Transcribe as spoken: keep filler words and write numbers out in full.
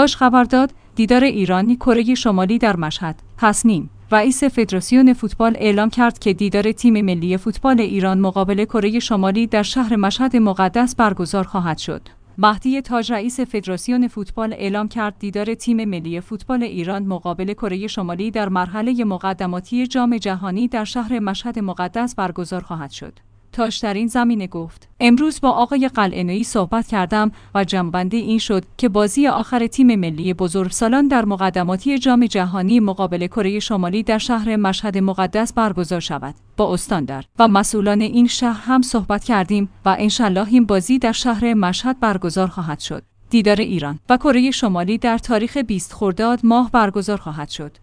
تاج خبر داد دیدار ایران کره شمالی در مشهد. هستیم. رئیس فدراسیون فوتبال اعلام کرد که دیدار تیم ملی فوتبال ایران مقابل کره شمالی در شهر مشهد مقدس برگزار خواهد شد. مهدی تاج رئیس فدراسیون فوتبال اعلام کرد دیدار تیم ملی فوتبال ایران مقابل کره شمالی در مرحله مقدماتی جام جهانی در شهر مشهد مقدس برگزار خواهد شد. تاج در این زمینه گفت: امروز با آقای قلعه‌نویی صحبت کردم و جمع‌بندی این شد که بازی آخر تیم ملی بزرگسالان در مقدماتی جام جهانی مقابل کره شمالی در شهر مشهد مقدس برگزار شود. با استاندار و مسئولان این شهر هم صحبت کردیم و انشالله این بازی در شهر مشهد برگزار خواهد شد. دیدار ایران و کره شمالی در تاریخ بیست خرداد ماه برگزار خواهد شد.